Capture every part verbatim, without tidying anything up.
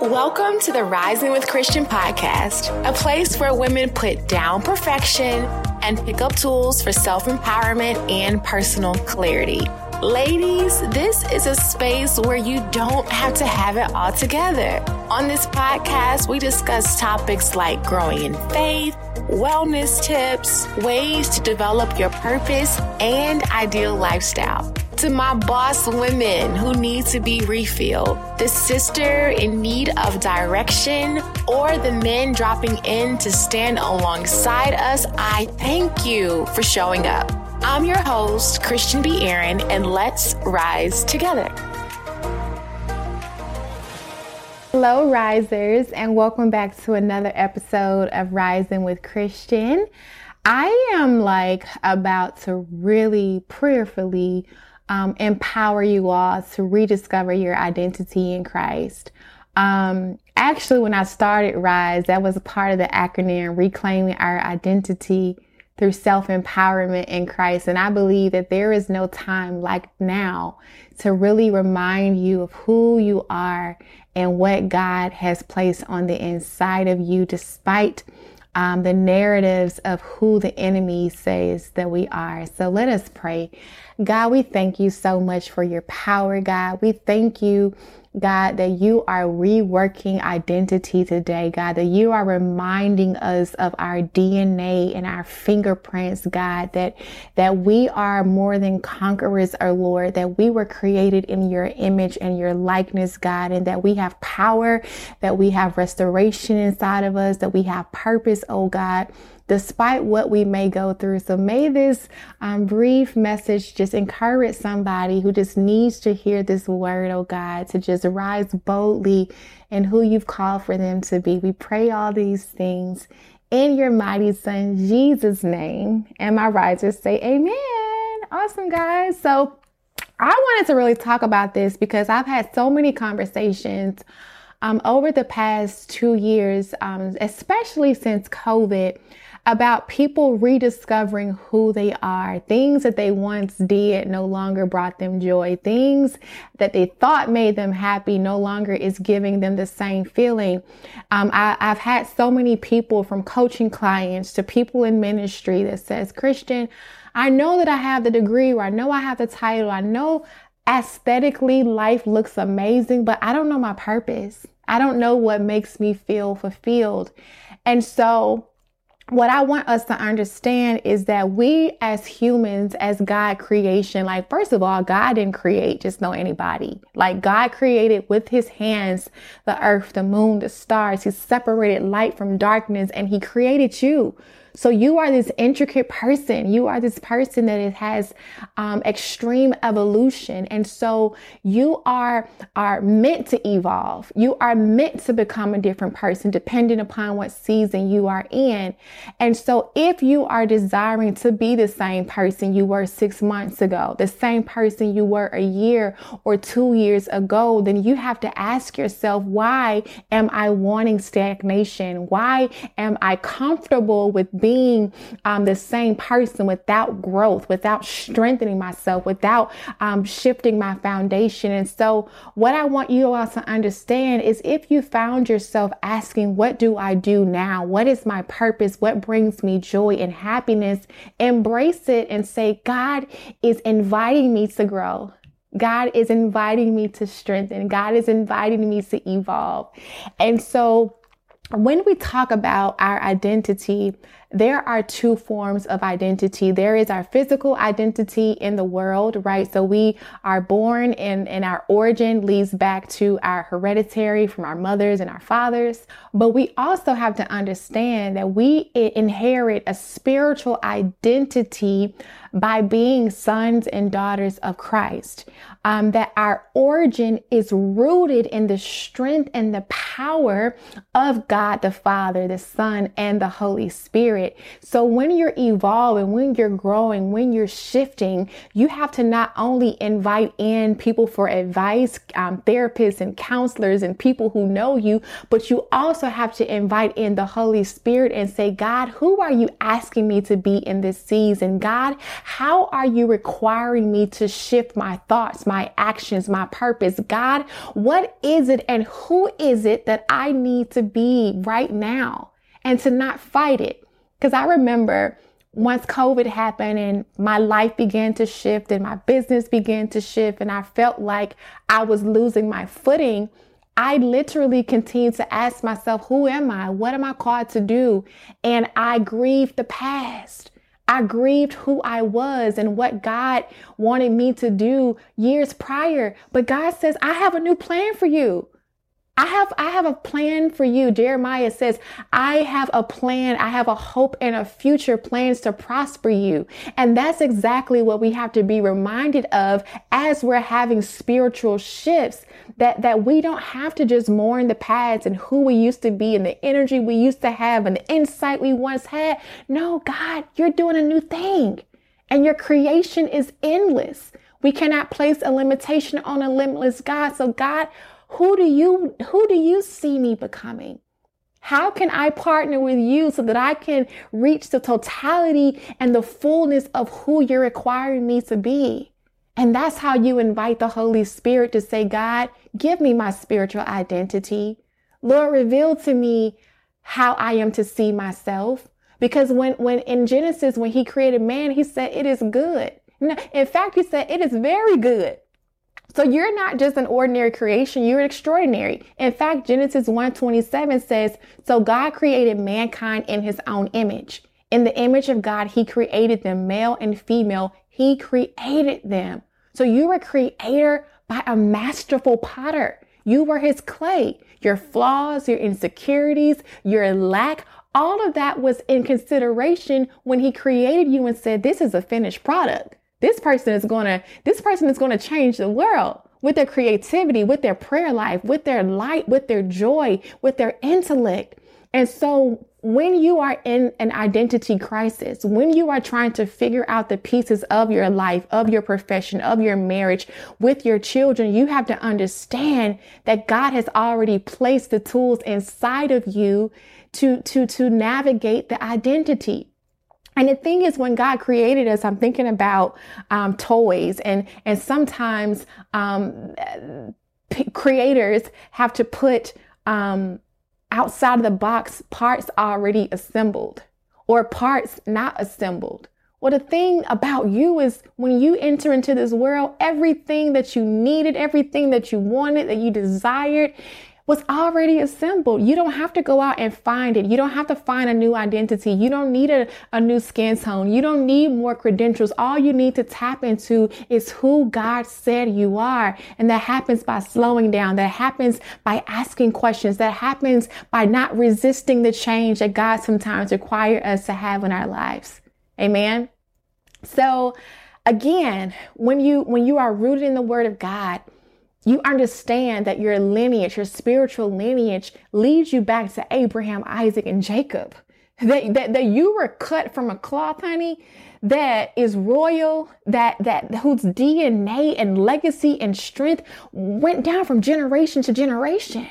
Welcome to the Rising with Christian podcast, a place where women put down perfection and pick up tools for self-empowerment and personal clarity. Ladies, this is a space where you don't have to have it all together. On this podcast, we discuss topics like growing in faith, wellness tips, ways to develop your purpose, and ideal lifestyle. To my boss women who need to be refilled, the sister in need of direction, or the men dropping in to stand alongside us, I thank you for showing up. I'm your host, Christian B. Aaron, and let's rise together. Hello, risers, and welcome back to another episode of Rising with Christian. I am like about to really prayerfully um, empower you all to rediscover your identity in Christ. Um, actually, when I started Rise, that was a part of the acronym Reclaiming Our Identity through Self-Empowerment in Christ. And I believe that there is no time like now to really remind you of who you are and what God has placed on the inside of you, despite um, the narratives of who the enemy says that we are. So let us pray. God, we thank you so much for your power, God. We thank you, God, that you are reworking identity today, God, that you are reminding us of our D N A and our fingerprints, God, that, that we are more than conquerors, our Lord, that we were created in your image and your likeness, God, and that we have power, that we have restoration inside of us, that we have purpose, oh God, despite what we may go through. So may this um, brief message just encourage somebody who just needs to hear this word, oh God, to just rise boldly in who you've called for them to be. We pray all these things in your mighty Son, Jesus' name. And my risers say amen. Awesome, guys. So I wanted to really talk about this because I've had so many conversations um, over the past two years, um, especially since COVID, about people rediscovering who they are. Things that they once did no longer brought them joy. Things that they thought made them happy no longer is giving them the same feeling. Um, I, I've had so many people, from coaching clients to people in ministry, that says, Christian, I know that I have the degree, or I know I have the title. I know aesthetically life looks amazing, but I don't know my purpose. I don't know what makes me feel fulfilled. And so what I want us to understand is that we as humans, as God creation, like, first of all, God didn't create just no anybody. Like, God created with his hands the earth, the moon, the stars. He separated light from darkness, and he created you. So you are this intricate person. You are this person that it has um, extreme evolution. And so you are, are meant to evolve. You are meant to become a different person depending upon what season you are in. And so if you are desiring to be the same person you were six months ago, the same person you were a year or two years ago, then you have to ask yourself, why am I wanting stagnation? Why am I comfortable with being um, the same person without growth, without strengthening myself, without um, shifting my foundation? And so what I want you all to understand is, if you found yourself asking, what do I do now? What is my purpose? What brings me joy and happiness? Embrace it and say, God is inviting me to grow. God is inviting me to strengthen. God is inviting me to evolve. And so when we talk about our identity, there are two forms of identity. There is our physical identity in the world, right? So we are born, and, and our origin leads back to our hereditary from our mothers and our fathers. But we also have to understand that we inherit a spiritual identity by being sons and daughters of Christ. Um, that our origin is rooted in the strength and the power of God the Father, the Son, and the Holy Spirit. Spirit. So when you're evolving, when you're growing, when you're shifting, you have to not only invite in people for advice, um, therapists and counselors and people who know you, but you also have to invite in the Holy Spirit and say, God, who are you asking me to be in this season? God, how are you requiring me to shift my thoughts, my actions, my purpose? God, what is it and who is it that I need to be right now, and to not fight it? Because I remember once COVID happened and my life began to shift and my business began to shift and I felt like I was losing my footing, I literally continued to ask myself, who am I? What am I called to do? And I grieved the past. I grieved who I was and what God wanted me to do years prior. But God says, I have a new plan for you. I have, I have a plan for you. Jeremiah says, I have a plan. I have a hope and a future plans to prosper you. And that's exactly what we have to be reminded of as we're having spiritual shifts, that, that we don't have to just mourn the past and who we used to be and the energy we used to have and the insight we once had. No, God, you're doing a new thing and your creation is endless. We cannot place a limitation on a limitless God. So God, Who do you, who do you see me becoming? How can I partner with you so that I can reach the totality and the fullness of who you're requiring me to be? And that's how you invite the Holy Spirit to say, God, give me my spiritual identity. Lord, reveal to me how I am to see myself. Because when, when in Genesis, when he created man, he said, it is good. In fact, he said, it is very good. So you're not just an ordinary creation, you're extraordinary. In fact, Genesis one twenty-seven says, so God created mankind in his own image. In the image of God, he created them, male and female. He created them. So you were created by a masterful potter. You were his clay. Your flaws, your insecurities, your lack, all of that was in consideration when he created you and said, this is a finished product. This person is going to, this person is going to change the world with their creativity, with their prayer life, with their light, with their joy, with their intellect. And so when you are in an identity crisis, when you are trying to figure out the pieces of your life, of your profession, of your marriage, with your children, you have to understand that God has already placed the tools inside of you to, to, to navigate the identity. And the thing is, when God created us, I'm thinking about um, toys, and and sometimes um, p- creators have to put um, outside of the box parts already assembled or parts not assembled. Well, the thing about you is when you enter into this world, everything that you needed, everything that you wanted, that you desired, was already assembled. You don't have to go out and find it. You don't have to find a new identity. You don't need a, a new skin tone. You don't need more credentials. All you need to tap into is who God said you are. And that happens by slowing down. That happens by asking questions. That happens by not resisting the change that God sometimes requires us to have in our lives. Amen. So again, when you, when you are rooted in the Word of God, you understand that your lineage, your spiritual lineage, leads you back to Abraham, Isaac, and Jacob. That, that, that you were cut from a cloth, honey, that is royal, that, that whose D N A and legacy and strength went down from generation to generation.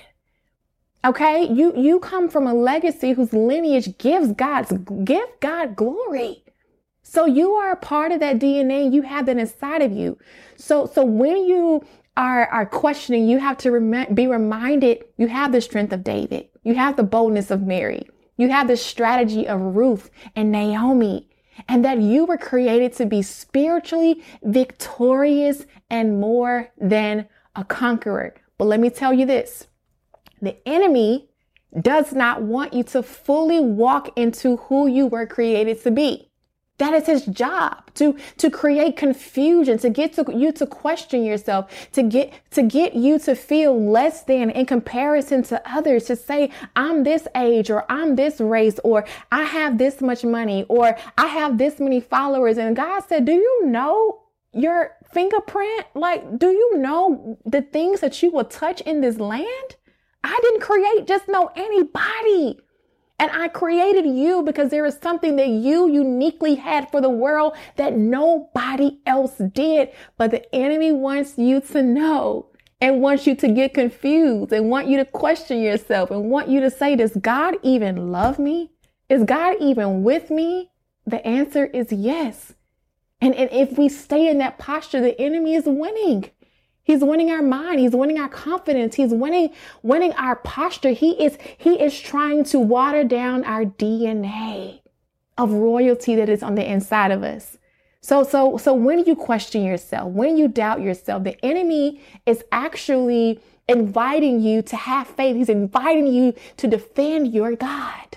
Okay, you, you come from a legacy whose lineage gives God's, give God glory. So you are a part of that D N A. You have that inside of you. So, so when you Are, are questioning, you have to rem- be reminded you have the strength of David. You have the boldness of Mary. You have the strategy of Ruth and Naomi, and that you were created to be spiritually victorious and more than a conqueror. But let me tell you this, the enemy does not want you to fully walk into who you were created to be. That is his job, to, to create confusion, to get to you to question yourself, to get, to get you to feel less than in comparison to others, to say, I'm this age, or I'm this race, or I have this much money, or I have this many followers. And God said, do you know your fingerprint? Like, do you know the things that you will touch in this land? I didn't create just know anybody. And I created you because there is something that you uniquely had for the world that nobody else did. But the enemy wants you to know and wants you to get confused and want you to question yourself and want you to say, does God even love me? Is God even with me? The answer is yes. And, and if we stay in that posture, the enemy is winning. He's winning our mind. He's winning our confidence. He's winning, winning our posture. He is, he is trying to water down our D N A of royalty that is on the inside of us. So, so, so when you question yourself, when you doubt yourself, the enemy is actually inviting you to have faith. He's inviting you to defend your God.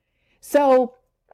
So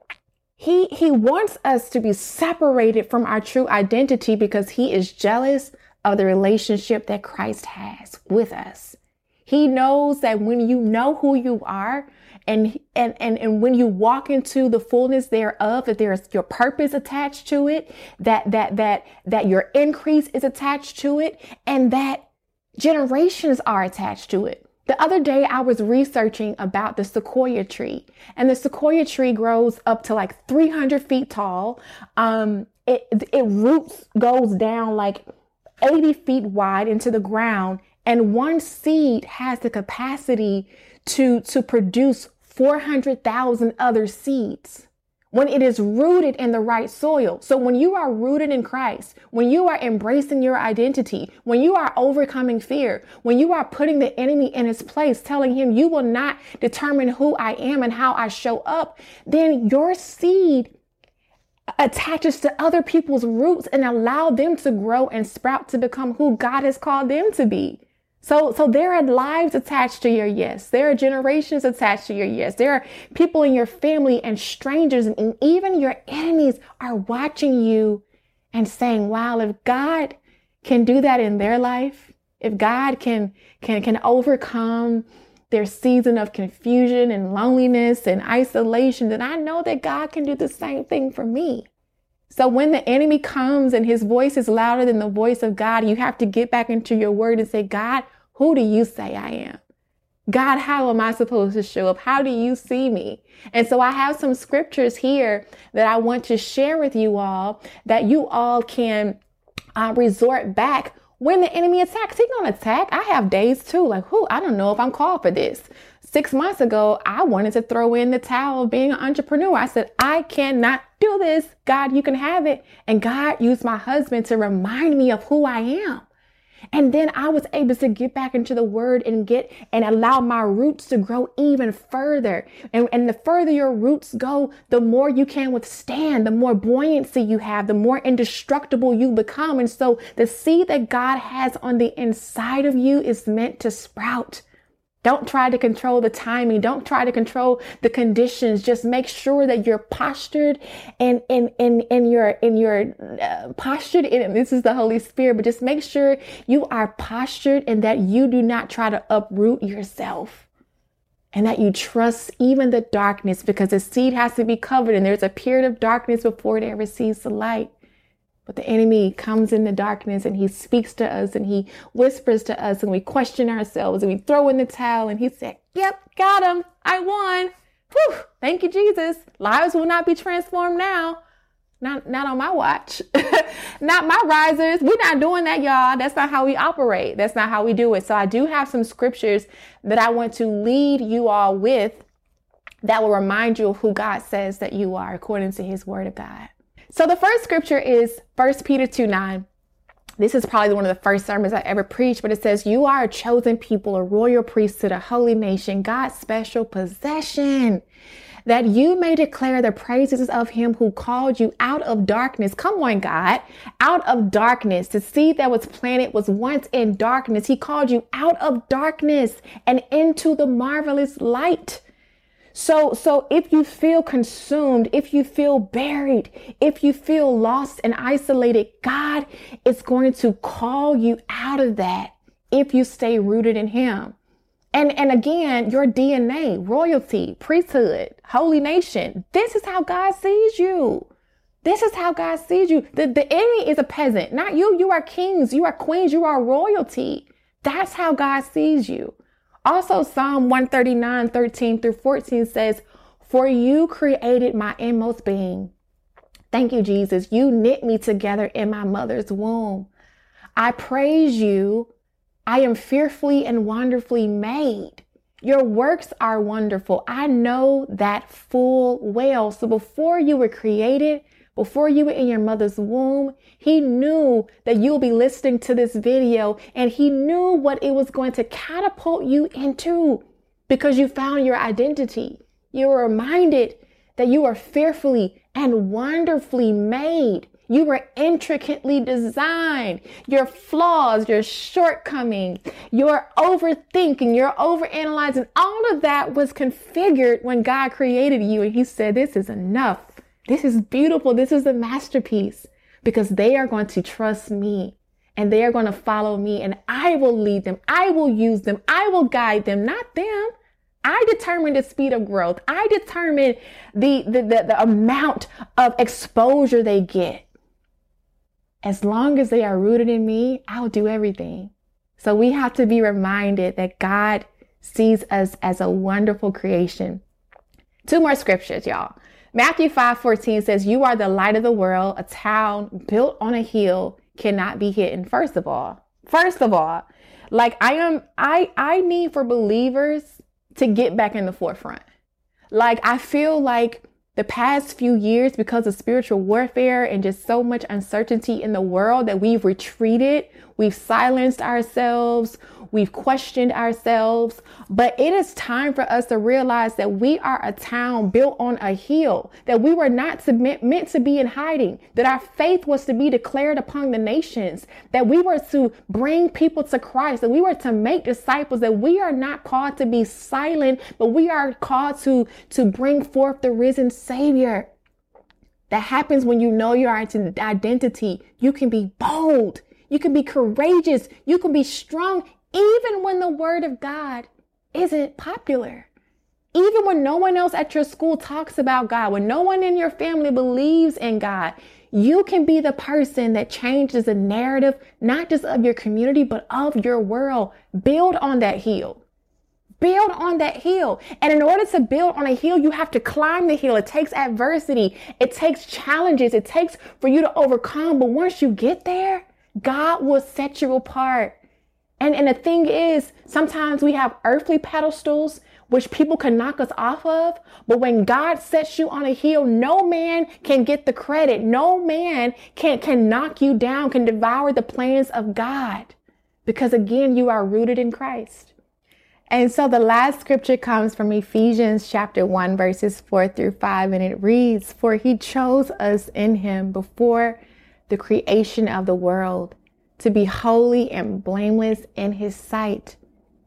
he, he wants us to be separated from our true identity because he is jealous of the relationship that Christ has with us. He knows that when you know who you are and, and, and, and when you walk into the fullness thereof, that there's your purpose attached to it, that, that, that, that your increase is attached to it, and that generations are attached to it. The other day I was researching about the sequoia tree, and the sequoia tree grows up to like three hundred feet tall. Um, it, it roots goes down like eighty feet wide into the ground, and one seed has the capacity to, to produce four hundred thousand other seeds when it is rooted in the right soil. So when you are rooted in Christ, when you are embracing your identity, when you are overcoming fear, when you are putting the enemy in his place, telling him you will not determine who I am and how I show up, then your seed attaches to other people's roots and allow them to grow and sprout to become who God has called them to be. So, so there are lives attached to your yes. There are generations attached to your yes. There are people in your family and strangers and even your enemies are watching you and saying, wow, if God can do that in their life, if God can, can, can overcome their season of confusion and loneliness and isolation, then I know that God can do the same thing for me. So when the enemy comes and his voice is louder than the voice of God, you have to get back into your word and say, God, who do you say I am? God, how am I supposed to show up? How do you see me? And so I have some scriptures here that I want to share with you all that you all can uh, resort back when the enemy attacks. He's going to attack. I have days too. Like, who? I don't know if I'm called for this. Six months ago, I wanted to throw in the towel of being an entrepreneur. I said, I cannot do this. God, you can have it. And God used my husband to remind me of who I am. And then I was able to get back into the word and get and allow my roots to grow even further. And, and the further your roots go, the more you can withstand, the more buoyancy you have, the more indestructible you become. And so the seed that God has on the inside of you is meant to sprout. Don't try to control the timing. Don't try to control the conditions. Just make sure that you're postured and and and and you're in your uh, postured in. This is the Holy Spirit, but just make sure you are postured and that you do not try to uproot yourself, and that you trust even the darkness, because the seed has to be covered, and there's a period of darkness before it ever sees the light. But the enemy comes in the darkness and he speaks to us and he whispers to us and we question ourselves and we throw in the towel and he said, yep, got him. I won. Whew, thank you, Jesus. Lives will not be transformed now. Not, not on my watch. Not my risers. We're not doing that, y'all. That's not how we operate. That's not how we do it. So I do have some scriptures that I want to lead you all with that will remind you of who God says that you are according to his word of God. So the first scripture is First Peter two nine. This is probably one of the first sermons I ever preached, but it says, you are a chosen people, a royal priesthood, a holy nation, God's special possession, that you may declare the praises of him who called you out of darkness. Come on, God, out of darkness. The seed that was planted was once in darkness. He called you out of darkness and into the marvelous light. So, so if you feel consumed, if you feel buried, if you feel lost and isolated, God is going to call you out of that if you stay rooted in him. And, and again, your D N A, royalty, priesthood, holy nation. This is how God sees you. This is how God sees you. The, the enemy is a peasant, not you. You are kings. You are queens. You are royalty. That's how God sees you. Also, Psalm one thirty-nine, thirteen through fourteen says, For you created my inmost being. Thank you, Jesus. You knit me together in my mother's womb. I praise you. I am fearfully and wonderfully made. Your works are wonderful. I know that full well. So before you were created, before you were in your mother's womb, he knew that you'll be listening to this video, and he knew what it was going to catapult you into because you found your identity. You were reminded that you are fearfully and wonderfully made. You were intricately designed. Your flaws, your shortcomings, your overthinking, your overanalyzing, all of that was configured when God created you. And he said, this is enough. This is beautiful. This is a masterpiece, because they are going to trust me and they are going to follow me, and I will lead them. I will use them. I will guide them, not them. I determine the speed of growth. I determine the, the, the, the amount of exposure they get. As long as they are rooted in me, I'll do everything. So we have to be reminded that God sees us as a wonderful creation. Two more scriptures, y'all. Matthew five fourteen says, you are the light of the world. A town built on a hill cannot be hidden. First of all, first of all, like I am, I, I need for believers to get back in the forefront. Like, I feel like the past few years, because of spiritual warfare and just so much uncertainty in the world, that we've retreated, we've silenced ourselves, we've questioned ourselves. But it is time for us to realize that we are a town built on a hill, that we were not submit, meant to be in hiding, that our faith was to be declared upon the nations, that we were to bring people to Christ, that we were to make disciples, that we are not called to be silent, but we are called to, to bring forth the risen Savior. That happens when you know your identity. You can be bold. You can be courageous. You can be strong, even when the word of God isn't popular. Even when no one else at your school talks about God, when no one in your family believes in God, you can be the person that changes the narrative, not just of your community, but of your world. Build on that hill. Build on that hill. And in order to build on a hill, you have to climb the hill. It takes adversity. It takes challenges. It takes for you to overcome. But once you get there, God will set you apart. And, and the thing is, sometimes we have earthly pedestals, which people can knock us off of. But when God sets you on a hill, no man can get the credit. No man can, can knock you down, can devour the plans of God. Because again, you are rooted in Christ. And so the last scripture comes from Ephesians chapter one, verses four through five. And it reads, for he chose us in him before the creation of the world to be holy and blameless in his sight.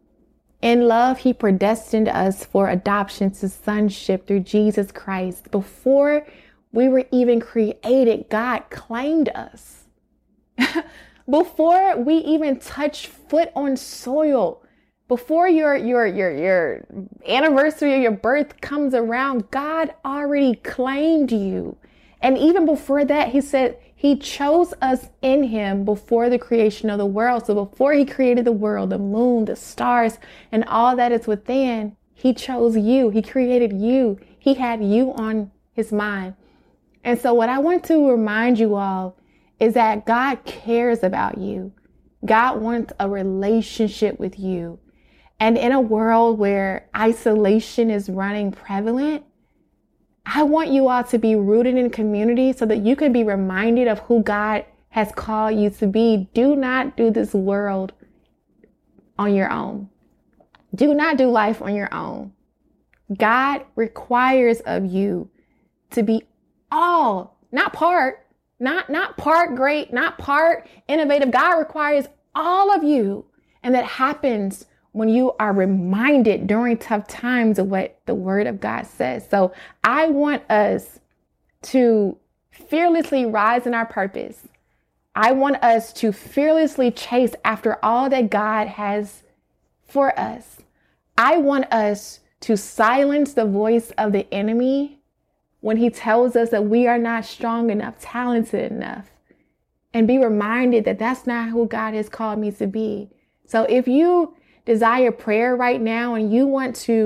In love, he predestined us for adoption to sonship through Jesus Christ. Before we were even created, God claimed us. Before we even touched foot on soil, before your, your, your, your anniversary of your birth comes around, God already claimed you. And even before that, he said he chose us in him before the creation of the world. So before he created the world, the moon, the stars, and all that is within, he chose you. He created you. He had you on his mind. And so what I want to remind you all is that God cares about you. God wants a relationship with you. And in a world where isolation is running prevalent, I want you all to be rooted in community so that you can be reminded of who God has called you to be. Do not do this world on your own. Do not do life on your own. God requires of you to be all, not part, not, not part great, not part innovative. God requires all of you. And that happens when you are reminded during tough times of what the word of God says. So I want us to fearlessly rise in our purpose. I want us to fearlessly chase after all that God has for us. I want us to silence the voice of the enemy when he tells us that we are not strong enough, talented enough, and be reminded that that's not who God has called me to be. So if you desire prayer right now and you want to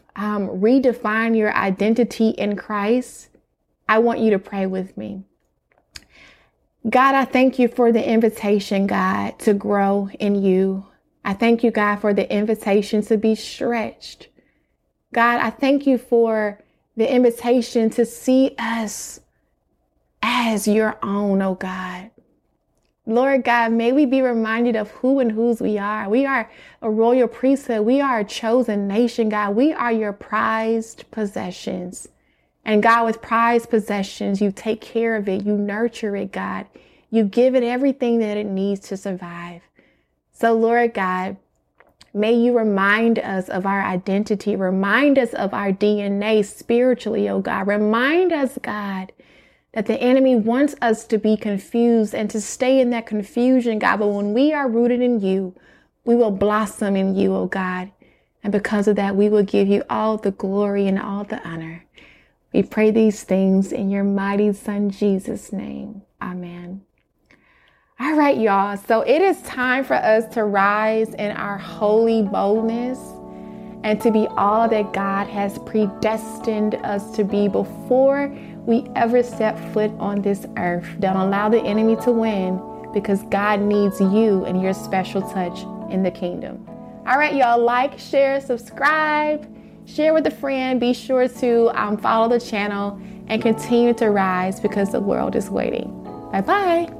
um, redefine your identity in Christ, I want you to pray with me. God, I thank you for the invitation, God, to grow in you. I thank you, God, for the invitation to be stretched. God, I thank you for the invitation to see us as your own, oh God. Lord God, may we be reminded of who and whose we are. We are a royal priesthood. We are a chosen nation, God. We are your prized possessions. And God, with prized possessions, you take care of it. You nurture it, God. You give it everything that it needs to survive. So, Lord God, may you remind us of our identity. Remind us of our D N A spiritually, oh God. Remind us, God, that the enemy wants us to be confused and to stay in that confusion, God. But when we are rooted in you, we will blossom in you, oh God. And because of that, we will give you all the glory and all the honor. We pray these things in your mighty Son, Jesus' name. Amen. All right, y'all. So it is time for us to rise in our holy boldness and to be all that God has predestined us to be before we ever step foot on this earth. Don't allow the enemy to win, because God needs you and your special touch in the kingdom. All right, y'all. Like, share, subscribe. Share with a friend. Be sure to um, follow the channel and continue to rise, because the world is waiting. Bye-bye.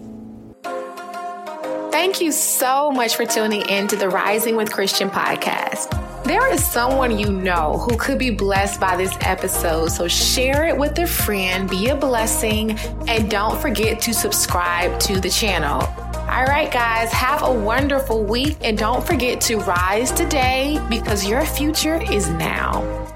Thank you so much for tuning in to the Rising with Christian podcast. There is someone you know who could be blessed by this episode, so share it with a friend, be a blessing, and don't forget to subscribe to the channel. All right, guys, have a wonderful week, and don't forget to rise today, because your future is now.